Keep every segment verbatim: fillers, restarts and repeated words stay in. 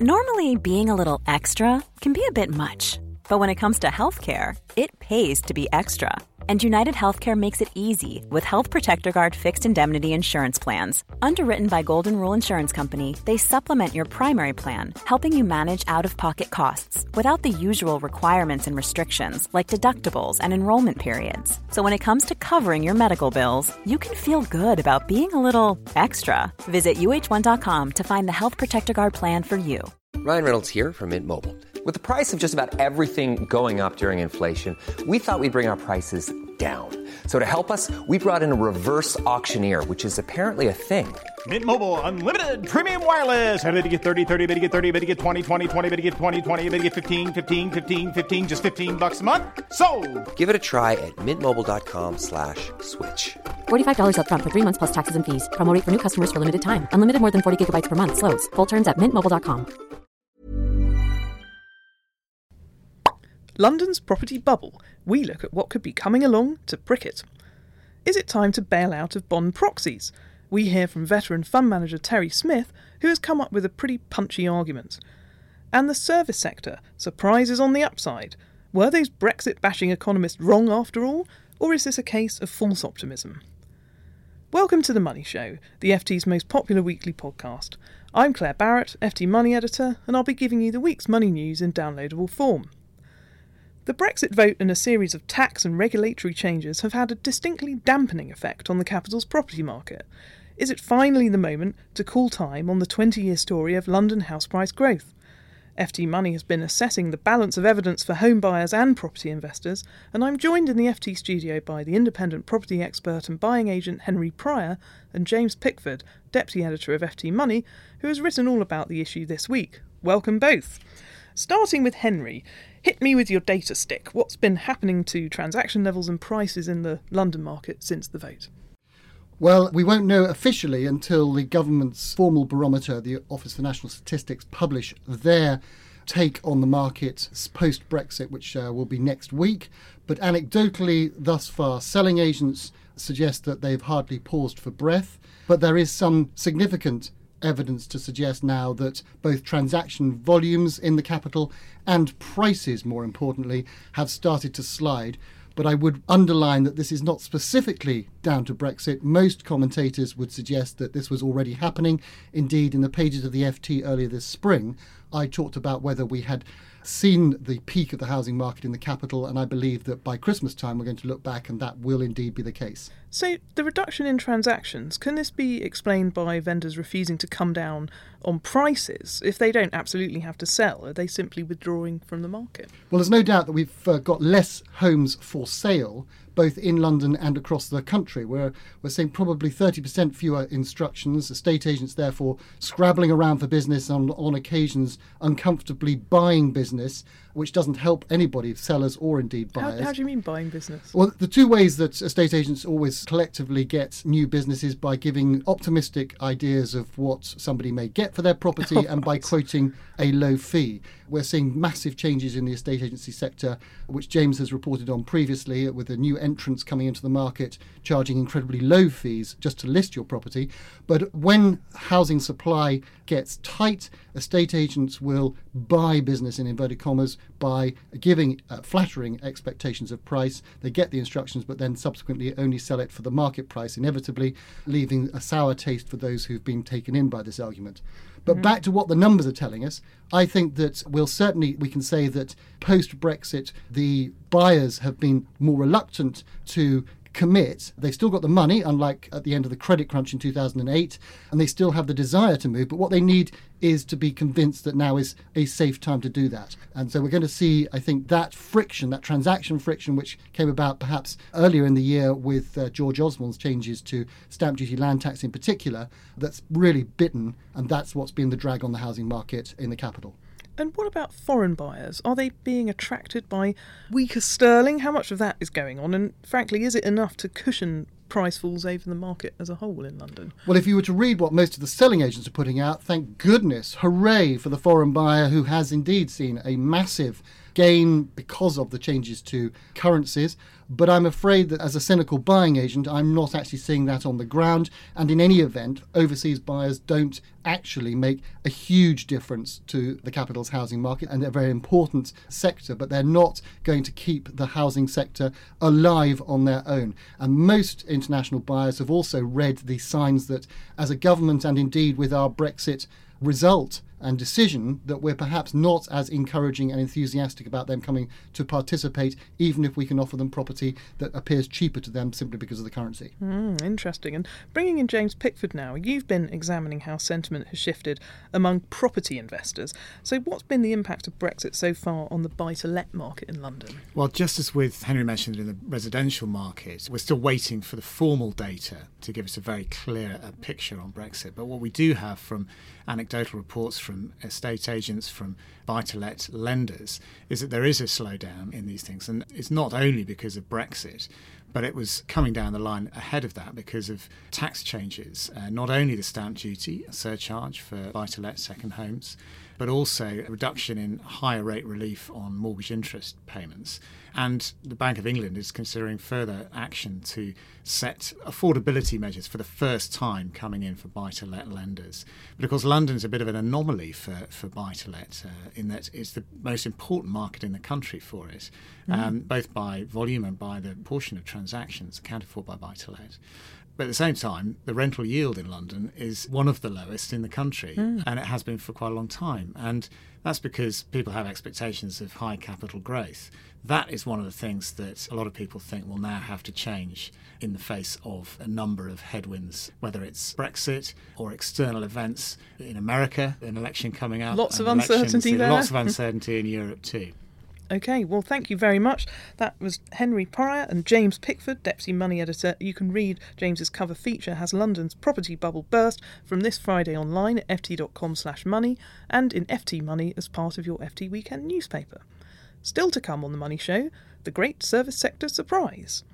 Normally, being a little extra can be a bit much. But when it comes to healthcare, it pays to be extra. And United Healthcare makes it easy with Health Protector Guard fixed indemnity insurance plans. Underwritten by Golden Rule Insurance Company, they supplement your primary plan, helping you manage out-of-pocket costs without the usual requirements and restrictions like deductibles and enrollment periods. So when it comes to covering your medical bills, you can feel good about being a little extra. Visit U H one dot com to find the Health Protector Guard plan for you. Ryan Reynolds here from Mint Mobile. With the price of just about everything going up during inflation, we thought we'd bring our prices down. So to help us, we brought in a reverse auctioneer, which is apparently a thing. Mint Mobile Unlimited Premium Wireless. How to get thirty, thirty, how to get thirty, how to get twenty, twenty, twenty, how to get twenty, twenty, how to get fifteen, fifteen, fifteen, fifteen, just fifteen bucks a month? Sold! Give it a try at mintmobile.com slash switch. forty-five dollars up front for three months plus taxes and fees. Promo rate for new customers for limited time. Unlimited more than forty gigabytes per month. Slows full terms at mint mobile dot com. London's property bubble. We look at what could be coming along to prick it. Is it time to bail out of bond proxies? We hear from veteran fund manager Terry Smith, who has come up with a pretty punchy argument. And the service sector. Surprises on the upside. Were those Brexit-bashing economists wrong after all, or is this a case of false optimism? Welcome to The Money Show, the F T's most popular weekly podcast. I'm Claire Barrett, F T Money Editor, and I'll be giving you the week's money news in downloadable form. The Brexit vote and a series of tax and regulatory changes have had a distinctly dampening effect on the capital's property market. Is it finally the moment to call time on the twenty-year story of London house price growth? F T Money has been assessing the balance of evidence for home buyers and property investors, and I'm joined in the F T studio by the independent property expert and buying agent Henry Pryor and James Pickford, deputy editor of F T Money, who has written all about the issue this week. Welcome both. Starting with Henry, hit me with your data stick. What's been happening to transaction levels and prices in the London market since the vote? Well, we won't know officially until the government's formal barometer, the Office for National Statistics, publish their take on the market post-Brexit, which uh, will be next week. But anecdotally, thus far, selling agents suggest that they've hardly paused for breath. But there is some significant evidence to suggest now that both transaction volumes in the capital and prices, more importantly, have started to slide. But I would underline that this is not specifically down to Brexit. Most commentators would suggest that this was already happening. Indeed, in the pages of the F T earlier this spring, I talked about whether we had seen the peak of the housing market in the capital, and I believe that by Christmas time we're going to look back and that will indeed be the case. So the reduction in transactions, can this be explained by vendors refusing to come down on prices? If they don't absolutely have to sell, are they simply withdrawing from the market? Well, there's no doubt that we've uh, got less homes for sale, both in London and across the country. We're, we're seeing probably thirty percent fewer instructions, estate agents therefore scrabbling around for business, on, on occasions uncomfortably buying business, which doesn't help anybody, sellers or indeed buyers. How, how do you mean buying business? Well, the two ways that estate agents always collectively get new business is by giving optimistic ideas of what somebody may get for their property oh, and by quoting a low fee. We're seeing massive changes in the estate agency sector, which James has reported on previously, with the new entrants coming into the market charging incredibly low fees just to list your property. But when housing supply gets tight, estate agents will buy business, in inverted commas, by giving uh, flattering expectations of price. They get the instructions but then subsequently only sell it for the market price, inevitably leaving a sour taste for those who've been taken in by this argument. But back to what the numbers are telling us, I think that we'll certainly, we can say that post-Brexit, the buyers have been more reluctant to commit. They've still got the money, unlike at the end of the credit crunch in two thousand eight, and they still have the desire to move. But what they need is to be convinced that now is a safe time to do that. And so we're going to see, I think, that friction, that transaction friction, which came about perhaps earlier in the year with uh, George Osborne's changes to stamp duty, land tax in particular, that's really bitten. And that's what's been the drag on the housing market in the capital. And what about foreign buyers? Are they being attracted by weaker sterling? How much of that is going on? And frankly, is it enough to cushion price falls over the market as a whole in London? Well, if you were to read what most of the selling agents are putting out, thank goodness, hooray for the foreign buyer who has indeed seen a massive gain because of the changes to currencies. But I'm afraid that as a cynical buying agent, I'm not actually seeing that on the ground. And in any event, overseas buyers don't actually make a huge difference to the capital's housing market, and they're a very important sector, but they're not going to keep the housing sector alive on their own. And most international buyers have also read the signs that as a government, and indeed with our Brexit result and decision, that we're perhaps not as encouraging and enthusiastic about them coming to participate, even if we can offer them property that appears cheaper to them simply because of the currency. Mm, interesting. And bringing in James Pickford now, you've been examining how sentiment has shifted among property investors. So what's been the impact of Brexit so far on the buy-to-let market in London? Well, just as with Henry mentioned in the residential market, we're still waiting for the formal data to give us a very clear uh, picture on Brexit. But what we do have from anecdotal reports from estate agents, from buy-to-let lenders, is that there is a slowdown in these things. And it's not only because of Brexit, but it was coming down the line ahead of that because of tax changes, uh, not only the stamp duty surcharge for buy-to-let second homes, but also a reduction in higher rate relief on mortgage interest payments. And the Bank of England is considering further action to set affordability measures for the first time coming in for buy-to-let lenders. But of course, London's a bit of an anomaly for, for buy-to-let uh, in that it's the most important market in the country for it, mm. um, both by volume and by the portion of transactions accounted for by buy-to-let. But at the same time, the rental yield in London is one of the lowest in the country, mm. and it has been for quite a long time. And that's because people have expectations of high capital growth. That is one of the things that a lot of people think will now have to change in the face of a number of headwinds, whether it's Brexit or external events in America, an election coming up. Lots of uncertainty there. Lots of uncertainty in Europe too. OK, well, thank you very much. That was Henry Pryor and James Pickford, Deputy Money Editor. You can read James's cover feature, Has London's Property Bubble Burst?, from this Friday online at ft.com slash money and in F T Money as part of your F T Weekend newspaper. Still to come on The Money Show, the great service sector surprise.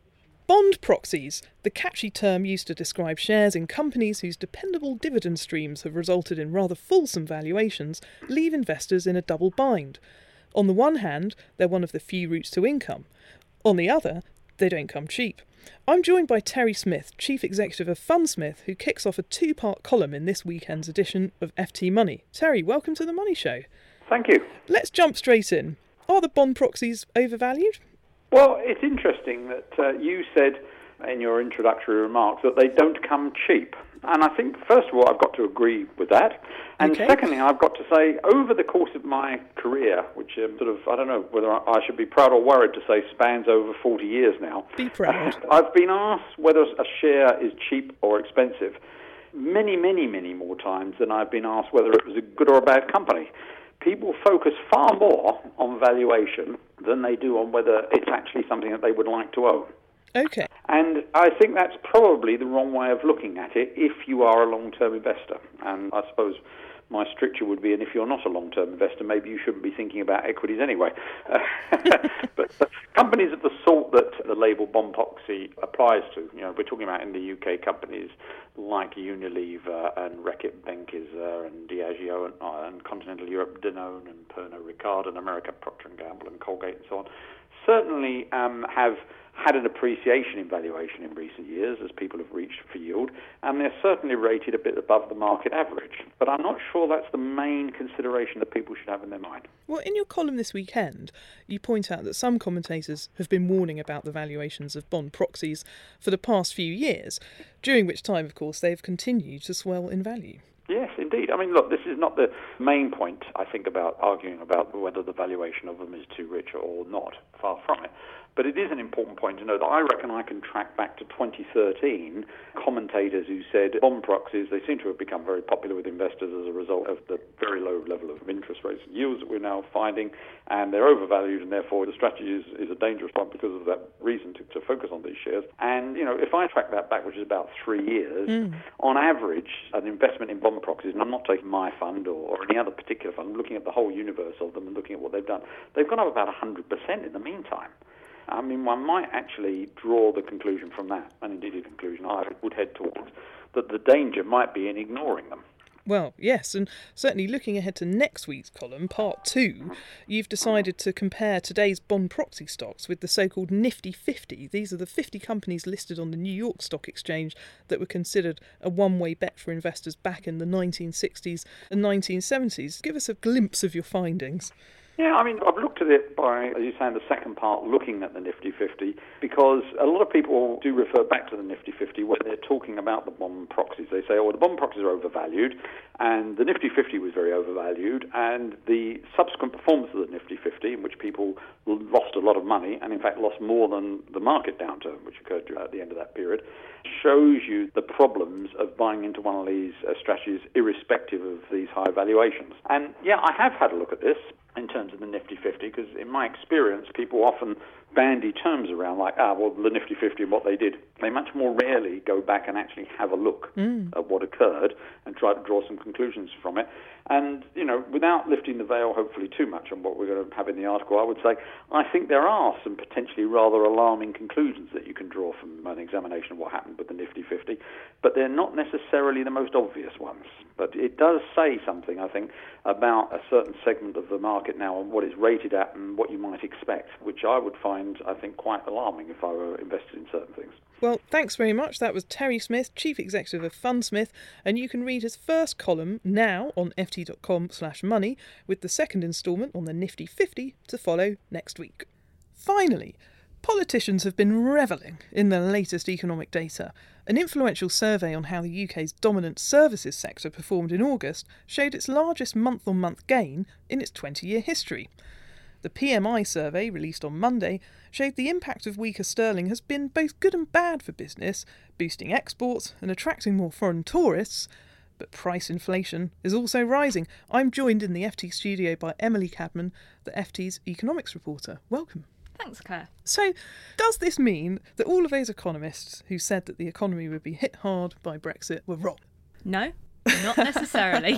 Bond proxies, the catchy term used to describe shares in companies whose dependable dividend streams have resulted in rather fulsome valuations, leave investors in a double bind. On the one hand, they're one of the few routes to income. On the other, they don't come cheap. I'm joined by Terry Smith, Chief Executive of Fundsmith, who kicks off a two-part column in this weekend's edition of F T Money. Terry, welcome to The Money Show. Thank you. Let's jump straight in. Are the bond proxies overvalued? Well, it's interesting that uh, you said in your introductory remarks that they don't come cheap. And I think, first of all, I've got to agree with that. And okay. secondly, I've got to say, over the course of my career, which um, sort of, I don't know whether I should be proud or worried to say spans over forty years now. Be proud. I've been asked whether a share is cheap or expensive many, many, many more times than I've been asked whether it was a good or a bad company. People focus far more on valuation than they do on whether it's actually something that they would like to own. Okay. And I think that's probably the wrong way of looking at it if you are a long-term investor. And I suppose my stricture would be, and if you're not a long-term investor, maybe you shouldn't be thinking about equities anyway. Uh, but, but companies of the sort that the label bond proxy applies to, you know, we're talking about in the U K companies like Unilever and Reckitt Benckiser and Diageo and, uh, and Continental Europe, Danone and Pernod Ricard, and America Procter and Gamble and Colgate and so on, certainly um, have had an appreciation in valuation in recent years as people have reached for yield, and they're certainly rated a bit above the market average. But I'm not sure that's the main consideration that people should have in their mind. Well, in your column this weekend, you point out that some commentators have been warning about the valuations of bond proxies for the past few years, during which time, of course, they've continued to swell in value. Yes, indeed. I mean, look, this is not the main point, I think, about arguing about whether the valuation of them is too rich or not. Far from it. But it is an important point to know that I reckon I can track back to twenty thirteen commentators who said bond proxies, they seem to have become very popular with investors as a result of the very low level of interest rates and yields that we're now finding, and they're overvalued, and therefore the strategy is, is a dangerous one because of that reason to, to focus on these shares. And, you know, if I track that back, which is about three years, mm. on average, an investment in bond proxies, and I'm not taking my fund or, or any other particular fund, I'm looking at the whole universe of them and looking at what they've done, they've gone up about one hundred percent in the meantime. I mean, one might actually draw the conclusion from that, and indeed a conclusion I would head towards, that the danger might be in ignoring them. Well, yes, and certainly looking ahead to next week's column, part two, you've decided to compare today's bond proxy stocks with the so-called Nifty fifty. These are the fifty companies listed on the New York Stock Exchange that were considered a one-way bet for investors back in the nineteen sixties and nineteen seventies. Give us a glimpse of your findings. Yeah, I mean, I've looked at it by, as you say, in the second part, looking at the Nifty fifty, because a lot of people do refer back to the Nifty fifty when they're talking about the bond proxies. They say, oh, well, the bond proxies are overvalued, and the Nifty fifty was very overvalued, and the subsequent performance of the Nifty fifty, in which people lost a lot of money, and in fact lost more than the market downturn, which occurred at the end of that period, shows you the problems of buying into one of these uh, strategies irrespective of these high valuations. And yeah, I have had a look at this in terms of the Nifty fifty, because in my experience, people often bandy terms around like, ah, well, the Nifty fifty and what they did. They much more rarely go back and actually have a look mm. at what occurred and try to draw some conclusions from it. And, you know, without lifting the veil, hopefully, too much on what we're going to have in the article, I would say I think there are some potentially rather alarming conclusions that you can draw from an examination of what happened with the Nifty fifty, but they're not necessarily the most obvious ones. But it does say something, I think, about a certain segment of the market now and what it's rated at and what you might expect, which I would find, I think, quite alarming if I were invested in certain things. Well, thanks very much. That was Terry Smith, Chief Executive of Fundsmith, and you can read his first column now on ft.com slash money, with the second instalment on the Nifty fifty to follow next week. Finally, politicians have been revelling in the latest economic data. An influential survey on how the U K's dominant services sector performed in August showed its largest month-on-month gain in its twenty-year history. The P M I survey, released on Monday, showed the impact of weaker sterling has been both good and bad for business, boosting exports and attracting more foreign tourists. But price inflation is also rising. I'm joined in the F T studio by Emily Cadman, the F T's economics reporter. Welcome. Thanks, Claire. So, does this mean that all of those economists who said that the economy would be hit hard by Brexit were wrong? No. Not necessarily.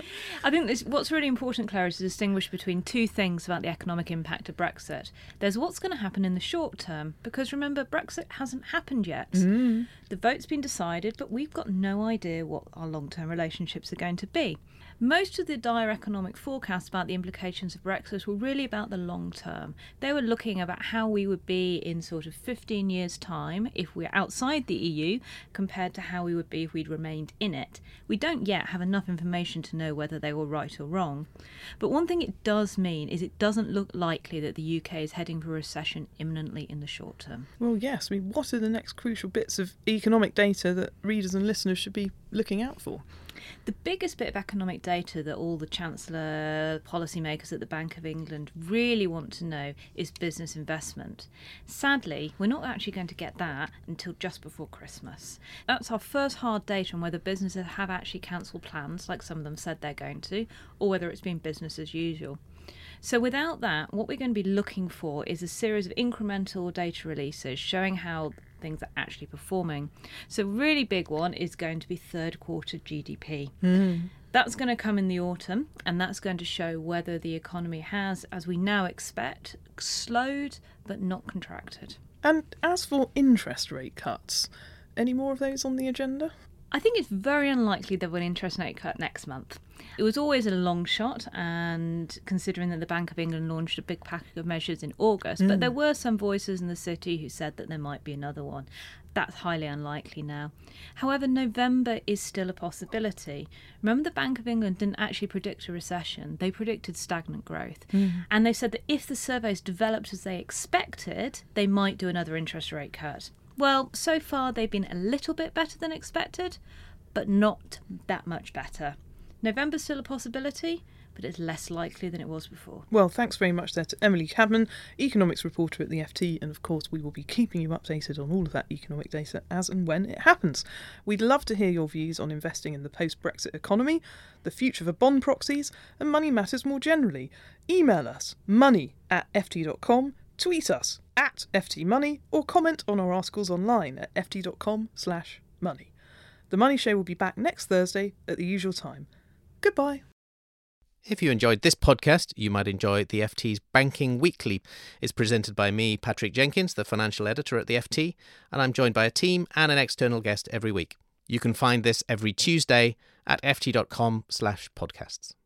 I think this, what's really important, Claire, is to distinguish between two things about the economic impact of Brexit. There's what's going to happen in the short term, because remember, Brexit hasn't happened yet. Mm. The vote's been decided, but we've got no idea what our long-term relationships are going to be. Most of the dire economic forecasts about the implications of Brexit were really about the long term. They were looking about how we would be in sort of fifteen years' time if we're outside the E U compared to how we would be if we'd remained in it. We don't yet have enough information to know whether they were right or wrong. But one thing it does mean is it doesn't look likely that the U K is heading for a recession imminently in the short term. Well, yes. I mean, what are the next crucial bits of economic data that readers and listeners should be looking out for? The biggest bit of economic data that all the Chancellor, policymakers at the Bank of England really want to know is business investment. Sadly, we're not actually going to get that until just before Christmas. That's our first hard data on whether businesses have actually cancelled plans, like some of them said they're going to, or whether it's been business as usual. So without that, what we're going to be looking for is a series of incremental data releases showing how things are actually performing. So a really big one is going to be third quarter G D P. Mm. That's going to come in the autumn, and that's going to show whether the economy has, as we now expect, slowed but not contracted. And as for interest rate cuts, any more of those on the agenda? I think it's very unlikely there will be an interest rate cut next month. It was always a long shot, and considering that the Bank of England launched a big package of measures in August, mm. but there were some voices in the city who said that there might be another one. That's highly unlikely now. However, November is still a possibility. Remember, the Bank of England didn't actually predict a recession. They predicted stagnant growth. Mm. And they said that if the surveys developed as they expected, they might do another interest rate cut. Well, so far they've been a little bit better than expected, but not that much better. November's still a possibility, but it's less likely than it was before. Well, thanks very much there to Emily Cadman, economics reporter at the F T, and of course we will be keeping you updated on all of that economic data as and when it happens. We'd love to hear your views on investing in the post-Brexit economy, the future for bond proxies, and money matters more generally. Email us, money at f t dot com, tweet us at F T Money, or comment on our articles online at ft.com slash money. The Money Show will be back next Thursday at the usual time. Goodbye. If you enjoyed this podcast, you might enjoy the F T's Banking Weekly. It's presented by me, Patrick Jenkins, the financial editor at the F T, and I'm joined by a team and an external guest every week. You can find this every Tuesday at ft.com slash podcasts.